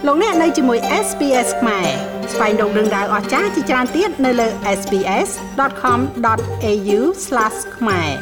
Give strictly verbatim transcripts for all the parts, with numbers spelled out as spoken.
លោកអ្នកនៅជាមួយ เอส บี เอส ខ្មែរស្វែងរកដឹងដៅអស្ចារ្យជាច្រើនទៀតនៅលើ เอส บี เอส ដត com ដត เอ ยู ស្លាស ខ្មែរ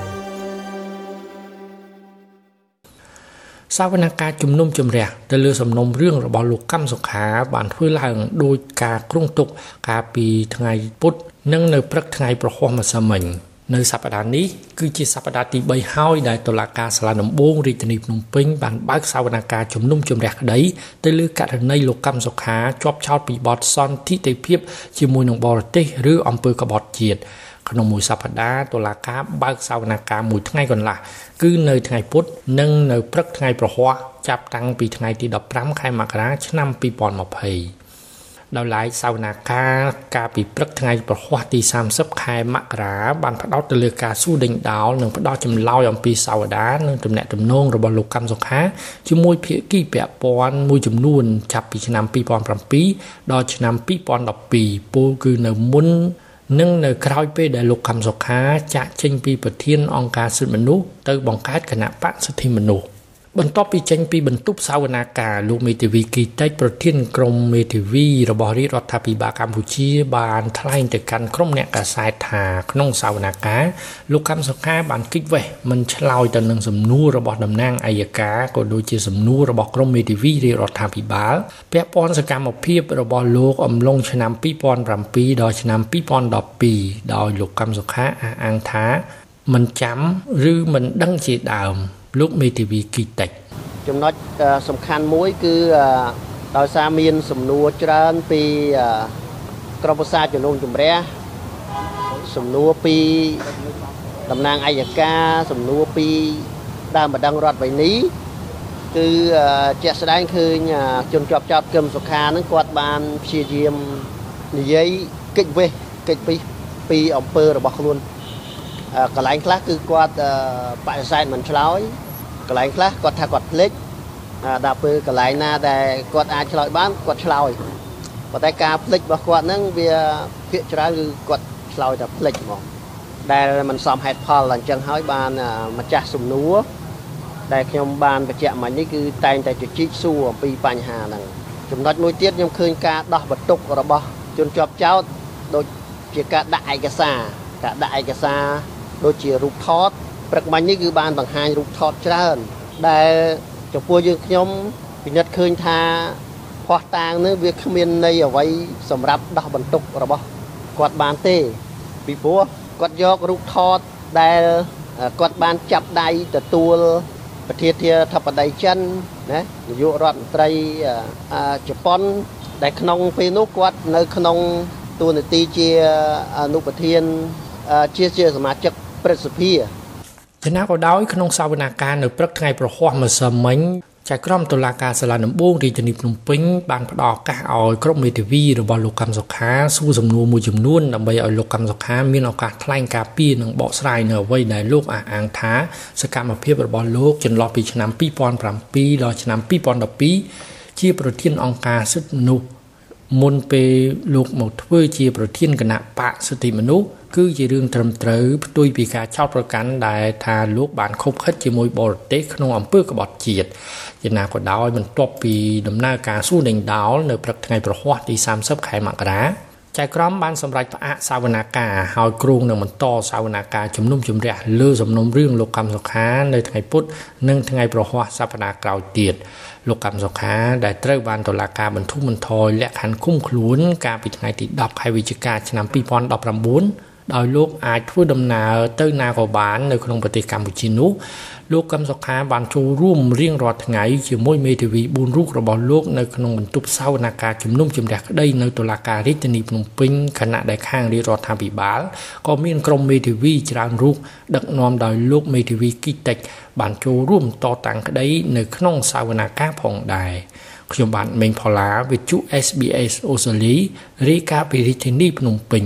សវនកម្មជំនុំជម្រះទៅលើសំណុំរឿងរបស់លោកកម្មសុខាបានធ្វើឡើងដោយការគ្រោងទុកកាលពីថ្ងៃពុធនិងនៅព្រឹកថ្ងៃប្រហ័សម្សិលមិញនៅសប្តាហ៍នេះគឺជាសប្តាហ៍ទីបីហើយដែលតុលាការសាលាដំបងរាជធានីភ្នំពេញបានបើកសវនកម្មជំនុំជម្រះក្តីទៅលើករណីលោកកម្មសុខាជាប់ចោទពីបទសន្តិភាពជាមួយនឹងបរទេសឬអំពើក្បត់ជាតិក្នុងមួយសប្តាហ៍តុលាការបើកសវនកម្មមួយថ្ងៃកន្លះគឺនៅថ្ងៃពុធនិងនៅព្រឹកថ្ងៃប្រហ័សចាប់តាំងពីថ្ងៃទីដប់ប្រាំខែមករាឆ្នាំពីរពាន់ยี่สิบដោយឡែកសវនកម្មកាលពីព្រឹកថ្ងៃប្រហ័សទីសាមសិបខែមករាបានផ្ដោតទៅលើការសួរដេញដោលនិងផ្ដោតចម្លើយអំពីសាវតានិងទំនាក់ទំនងរបស់លោកកម្មសុខាជាមួយភាគីពាក់ព័ន្ធមួយចំនួនចាប់ពីឆ្នាំពីរពាន់bảyដល់ឆ្នាំពីរពាន់ដប់ពីរពលគឺនៅមុននិងនៅក្រោយពេលដែលលោកកម្មសុខាចាក់ចេញពីប្រធានអង្គការសិទ្ធិមនុស្សទៅបង្កើតគណៈបកសិទ្ធិមនុស្សបន្ទាប់ពីចេញពីបន្ទប់សវនាការលោកមេធាវីគីតិចប្រធានក្រុមមេធាវីរបស់រាជរដ្ឋាភិបាលកម្ពុជាបានថ្លែងទៅកាន់ក្រុមអ្នកកាសែតថាក្នុងសវនាការលោកកម្មសុខាបានគិតវេះមិនឆ្លើយទៅនឹងសំណួររបស់តំណាងអัยការក៏ដូចជាសំណួររបស់ក្រុមមេធាវីរាជរដ្ឋាភិបាលពាក់ព័ន្ធសកម្មភាពរបស់លោកអំឡុងឆ្នាំពីរពាន់bảyដល់ឆ្នាំពីរពាន់ដប់ពីរដោយលោកកម្មសុខាអះអាងថាមិនចាំឬមិនដឹងជាដើមលោកមេធាវីគីតិចចំណុចសំខាន់មួយគឺដោយសារមានសំណួរច្រើនពីក្រុមប្រឹក្សាជំនុំជម្រះសំណួរពីតំណាងអัยការសំណួរពីដើមបណ្ដឹងរដ្ឋវេនីគឺជាក់ស្ដែងឃើញជនជាប់ចោទគឹមសុខានឹងគាត់បានព្យាយាមនិយាយកិច្ចវេះកិច្ចពីពីអំពើរបស់ខ្លួនកន្លែងខ្លះគឺគាត់បដិសេធមិនឆ្លើយកន្លែងខ្លះគាត់ថាគាត់ភ្លេចដល់ពេលកន្លែងណាដែលគាត់អាចឆ្លើយបានគាត់ឆ្លើយប៉ុន្តែការភ្លេចរបស់គាត់ហ្នឹងវាភាគច្រើនគឺគាត់ឆ្លើយតែភ្លេចហ្មងដែលមិនសមហេតុផលអញ្ចឹងហើយបានម្ចាស់សំណួរដែលខ្ញុំបានបញ្ជាក់មិញនេះគឺតែងតែជជែកសួរអំពីបញ្ហាហ្នឹងចំណុចមួយទៀតខ្ញុំឃើញការដោះបន្ទុករបស់ជនជាប់ចោទដូចជាការដាក់ឯកសារការដាក់ឯកសារដូចជារូបថតព្រឹកមិញនេះគឺបានបង្ហាញរូបថតច្រើនដែលចំពោះយើងខ្ញុំពិនិត្យឃើញថាភ័ស្តុតាងនឹងវាគ្មានន័យអ្វីសម្រាប់ដោះបន្ទុករបស់គាត់បានទេពីព្រោះគាត់យករូបថតដែលគាត់បានចាប់ដៃទទួលប្រធានាធិបតីចិនណានាយករដ្ឋមន្ត្រីជប៉ុនដែលក្នុងពេលនោះគាត់នៅក្នុងតួនាទីជាអនុប្រធានជាជាសមាជិកព្រឹទ្ធសភាចំណាក៏ដោយក្នុងសវនកម្មនៅព្រឹកថ្ងៃប្រហ័សម្សិលមិញចៅក្រមតុលាការសាលាដំបងរាជធានីភ្នំពេញបានផ្ដល់ឱកាសឲ្យក្រុមមេធាវីរបស់លោកកម្មសុខាសួរសំណួរមួយចំនួនដើម្បីឲ្យលោកកម្មសុខាមានឱកាសថ្លែងការពីនិងបកស្រាយនៅអ្វីដែលលោកអះអាងថាសកម្មភាពរបស់លោកចន្លោះពីឆ្នាំពីរពាន់bảyដល់ឆ្នាំពីរពាន់ដប់ពីរជាប្រធានអង្គការសិទ្ធិមនុស្សមុនពេលលោកមកធ្វើជាប្រធានគណៈបកសិទ្ធិមនុស្សគឺជារឿងត្រឹមត្រូវផ្ទុយពីការចោទប្រកាន់ដែលថាលោកបានខົບខិតជាមួយបរទេសក្នុងអំពើក្បត់ជាតិយ៉ាងណាក៏ដោយបន្ទាប់ពីដំណើរការសួរដេញដោលនៅព្រឹកថ្ងៃប្រហ័សទីសាមសិបខែមករាចៅក្រមបានសម្រេចផ្អាកសវនាការហើយគ្រោងនឹងបន្តសវនាការជំនុំជម្រះលើសំណុំរឿងលោកកម្មសុខានៅថ្ងៃពុធនិងថ្ងៃប្រហ័សសប្តាហ៍ក្រោយទៀតលោកកម្មសុខាដែលត្រូវបានតុលាការបន្ធូរបន្ថយលក្ខខណ្ឌឃុំខ្លួនកាលពីថ្ងៃទីដប់ខែវិច្ឆិកាឆ្នាំពីរពាន់ដប់ប្រាំបួនដោយលោកអាចធ្វើដំណើរទៅណាក៏បាននៅក្នុងប្រទេសកម្ពុជានោះលោកកម្មសុខាបានចូលរួមរៀងរាល់ថ្ងៃជាមួយមេធាវីបួនរូបរបស់លោកនៅក្នុងបន្ទប់សវនកម្មជំនុំជម្រះក្តីនៅតុលាការរាជធានីភ្នំពេញខណៈដែលខាងរាជរដ្ឋាភិបាលក៏មានក្រុមមេធាវីច្រើនរូបដឹកនាំដោយលោកមេធាវីគីតិចបានចូលរួមតតាំងក្តីនៅក្នុងសវនកម្មផងដែរខ្ញុំបាទមេងផល្លាវិទ្យុ เอส บี เอส អូស្ត្រាលីរាយការណ៍ពីរាជធានីភ្នំពេញ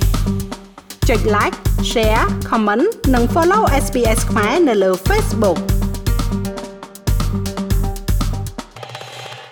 ចុច like share comment និង follow เอส บี เอส ខ្មែរនៅលើ Facebook